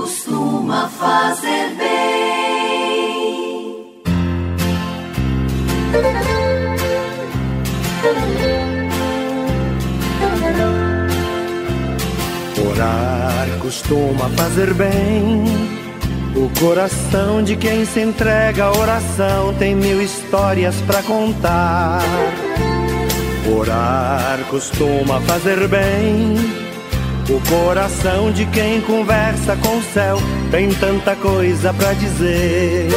costuma fazer bem. Orar costuma fazer bem. O coração de quem se entrega à oração tem 1000 histórias pra contar. Orar costuma fazer bem. O coração de quem conversa com o céu tem tanta coisa pra dizer.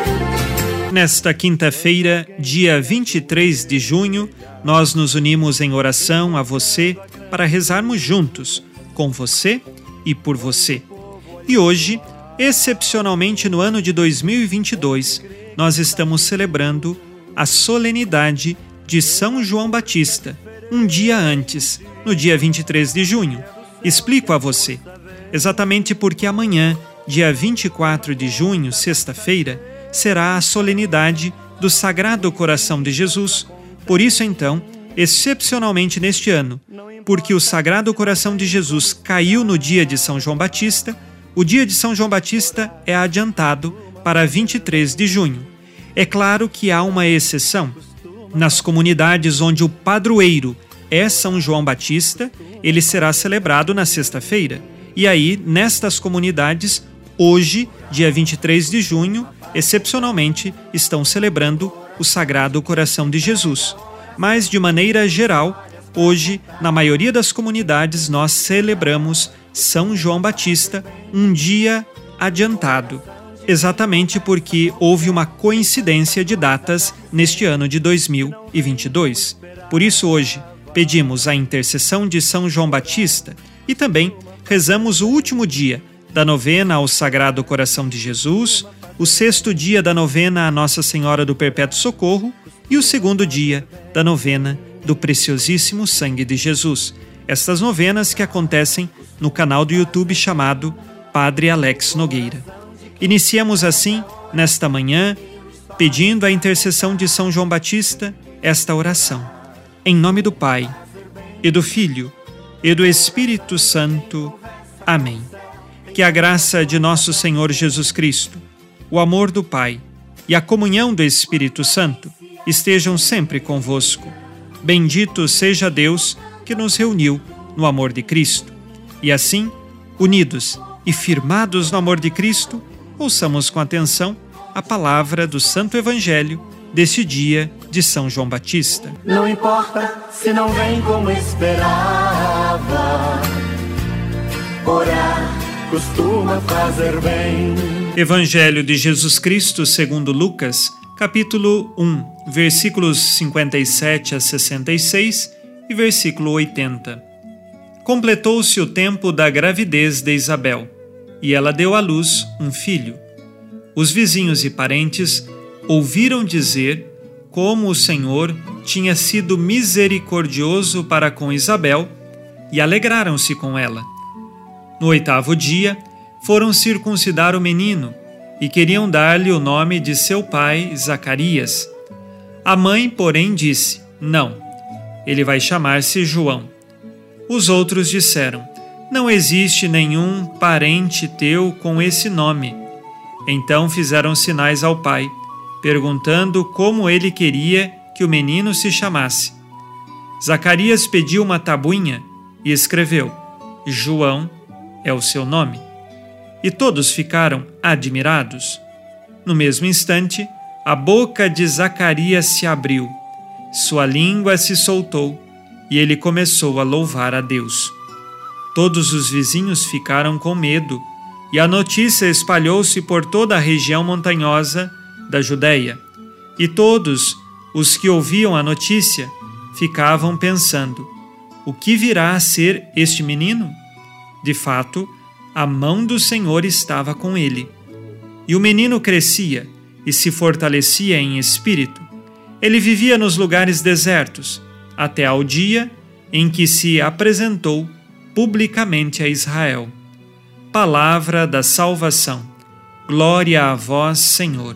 Nesta quinta-feira, dia 23 de junho, nós nos unimos em oração a você para rezarmos juntos, com você e por você. E hoje, excepcionalmente no ano de 2022, nós estamos celebrando a solenidade de São João Batista, um dia antes, no dia 23 de junho. Explico a você. Exatamente porque amanhã, dia 24 de junho, sexta-feira, será a solenidade do Sagrado Coração de Jesus. Por isso, então, excepcionalmente neste ano, porque o Sagrado Coração de Jesus caiu no dia de São João Batista, o dia de São João Batista é adiantado para 23 de junho. É claro que há uma exceção. Nas comunidades onde o padroeiro é São João Batista, ele será celebrado na sexta-feira. E aí, nestas comunidades, hoje, dia 23 de junho, excepcionalmente, estão celebrando o Sagrado Coração de Jesus. Mas, de maneira geral, hoje, na maioria das comunidades, nós celebramos São João Batista, um dia adiantado, exatamente porque houve uma coincidência de datas neste ano de 2022. Por isso, hoje, pedimos a intercessão de São João Batista e também rezamos o último dia da novena ao Sagrado Coração de Jesus, o 6º dia da novena à Nossa Senhora do Perpétuo Socorro e o 2º dia da novena do Preciosíssimo Sangue de Jesus. Estas novenas que acontecem no canal do YouTube chamado Padre Alex Nogueira. Iniciamos assim, nesta manhã, pedindo a intercessão de São João Batista, esta oração. Em nome do Pai, e do Filho, e do Espírito Santo. Amém. Que a graça de nosso Senhor Jesus Cristo, o amor do Pai e a comunhão do Espírito Santo estejam sempre convosco. Bendito seja Deus que nos reuniu no amor de Cristo. E assim, unidos e firmados no amor de Cristo, ouçamos com atenção a palavra do Santo Evangelho deste dia de São João Batista. Não importa se não vem como esperava, orar costuma fazer bem. Evangelho de Jesus Cristo segundo Lucas, capítulo 1, versículos 57 a 66 e versículo 80. Completou-se o tempo da gravidez de Isabel, e ela deu à luz um filho. Os vizinhos e parentes ouviram dizer como o Senhor tinha sido misericordioso para com Isabel e alegraram-se com ela. No 8º dia, foram circuncidar o menino e queriam dar-lhe o nome de seu pai, Zacarias. A mãe, porém, disse: não, ele vai chamar-se João. Os outros disseram: não existe nenhum parente teu com esse nome. Então fizeram sinais ao pai, perguntando como ele queria que o menino se chamasse. Zacarias pediu uma tabuinha e escreveu: João é o seu nome. E todos ficaram admirados. No mesmo instante, a boca de Zacarias se abriu, sua língua se soltou e ele começou a louvar a Deus. Todos os vizinhos ficaram com medo e a notícia espalhou-se por toda a região montanhosa da Judéia. E todos os que ouviam a notícia ficavam pensando: o que virá a ser este menino? De fato, a mão do Senhor estava com ele. E o menino crescia e se fortalecia em espírito. Ele vivia nos lugares desertos, até ao dia em que se apresentou publicamente a Israel. Palavra da salvação. Glória a vós, Senhor.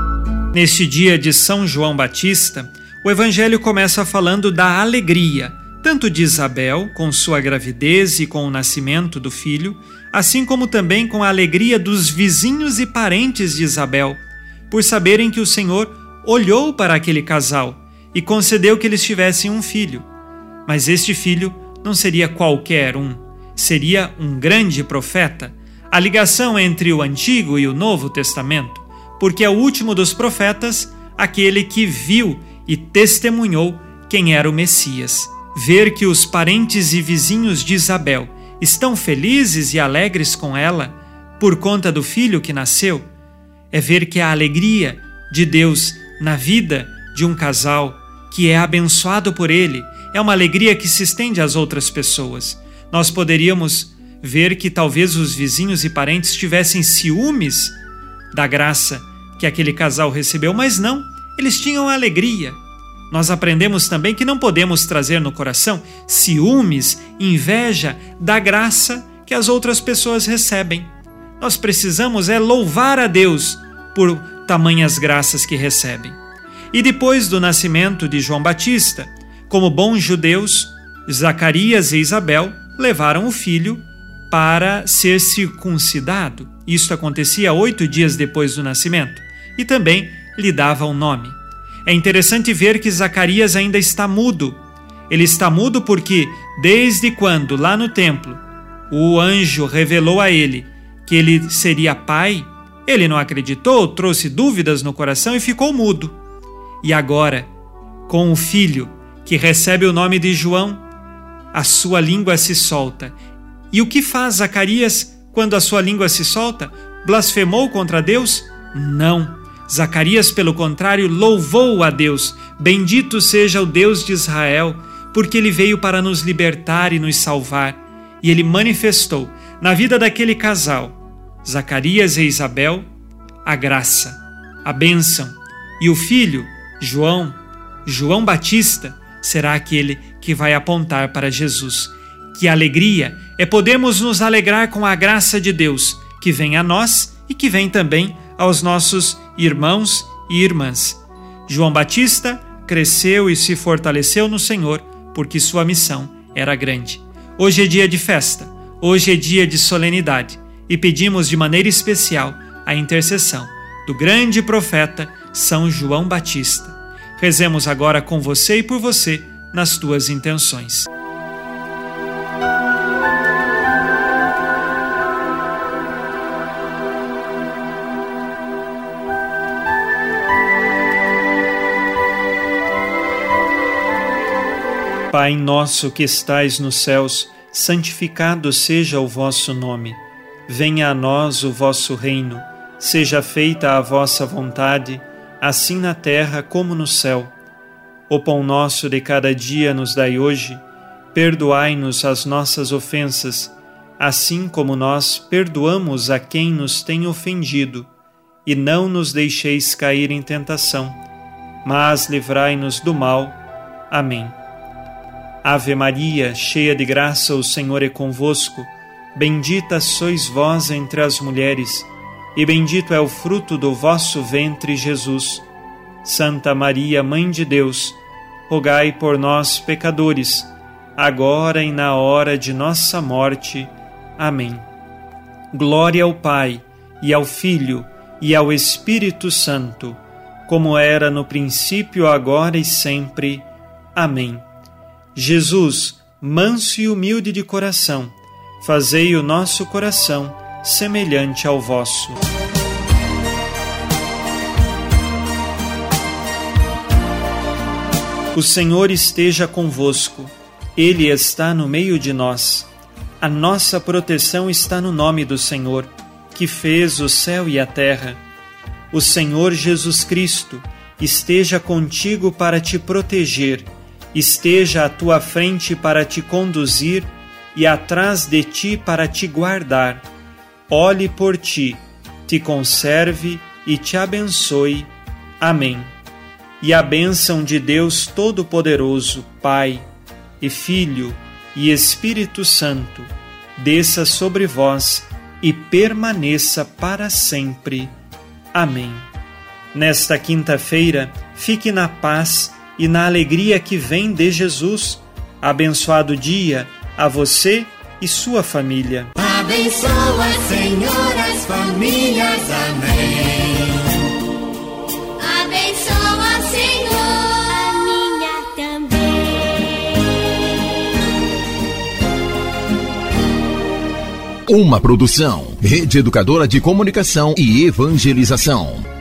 Neste dia de São João Batista, o Evangelho começa falando da alegria tanto de Isabel, com sua gravidez e com o nascimento do filho, assim como também com a alegria dos vizinhos e parentes de Isabel, por saberem que o Senhor olhou para aquele casal e concedeu que eles tivessem um filho. Mas este filho não seria qualquer um, seria um grande profeta, a ligação entre o Antigo e o Novo Testamento, porque é o último dos profetas, aquele que viu e testemunhou quem era o Messias. Ver que os parentes e vizinhos de Isabel estão felizes e alegres com ela por conta do filho que nasceu, é ver que a alegria de Deus na vida de um casal que é abençoado por Ele é uma alegria que se estende às outras pessoas. Nós poderíamos ver que talvez os vizinhos e parentes tivessem ciúmes da graça que aquele casal recebeu, mas não, eles tinham alegria. Nós aprendemos também que não podemos trazer no coração ciúmes, inveja da graça que as outras pessoas recebem. Nós precisamos louvar a Deus por tamanhas graças que recebem. E depois do nascimento de João Batista, como bons judeus, Zacarias e Isabel levaram o filho para ser circuncidado. Isto acontecia 8 dias depois do nascimento. E também lhe dava um nome. É interessante ver que Zacarias ainda está mudo. Ele está mudo porque, desde quando, lá no templo, o anjo revelou a ele que ele seria pai, ele não acreditou, trouxe dúvidas no coração e ficou mudo. E agora, com o filho que recebe o nome de João, a sua língua se solta. E o que faz Zacarias quando a sua língua se solta? Blasfemou contra Deus? Não. Zacarias, pelo contrário, louvou a Deus. Bendito seja o Deus de Israel, porque Ele veio para nos libertar e nos salvar. E Ele manifestou na vida daquele casal, Zacarias e Isabel, a graça, a bênção. E o filho, João Batista, será aquele que vai apontar para Jesus. Que alegria é podermos nos alegrar com a graça de Deus, que vem a nós e que vem também aos nossos irmãos e irmãs. João Batista cresceu e se fortaleceu no Senhor, porque sua missão era grande. Hoje é dia de festa, hoje é dia de solenidade, e pedimos de maneira especial a intercessão do grande profeta São João Batista. Rezemos agora com você e por você nas tuas intenções. Pai nosso que estais nos céus, santificado seja o vosso nome. Venha a nós o vosso reino. Seja feita a vossa vontade, assim na terra como no céu. O pão nosso de cada dia nos dai hoje. Perdoai-nos as nossas ofensas, assim como nós perdoamos a quem nos tem ofendido. E não nos deixeis cair em tentação, mas livrai-nos do mal. Amém. Ave Maria, cheia de graça, o Senhor é convosco. Bendita sois vós entre as mulheres, e bendito é o fruto do vosso ventre, Jesus. Santa Maria, Mãe de Deus, rogai por nós, pecadores, agora e na hora de nossa morte. Amém. Glória ao Pai, e ao Filho, e ao Espírito Santo, como era no princípio, agora e sempre. Amém. Jesus, manso e humilde de coração, fazei o nosso coração semelhante ao vosso. O Senhor esteja convosco, Ele está no meio de nós. A nossa proteção está no nome do Senhor, que fez o céu e a terra. O Senhor Jesus Cristo esteja contigo para te proteger, esteja à tua frente para te conduzir e atrás de ti para te guardar. Olhe por ti, te conserve e te abençoe. Amém. E a bênção de Deus Todo-Poderoso, Pai e Filho e Espírito Santo, desça sobre vós e permaneça para sempre. Amém. Nesta quinta-feira, fique na paz e na alegria que vem de Jesus, Abençoado dia a você e sua família. Abençoa, Senhor, as famílias. Amém. Abençoa, Senhor, a minha também. Uma produção, Rede Educadora de Comunicação e Evangelização.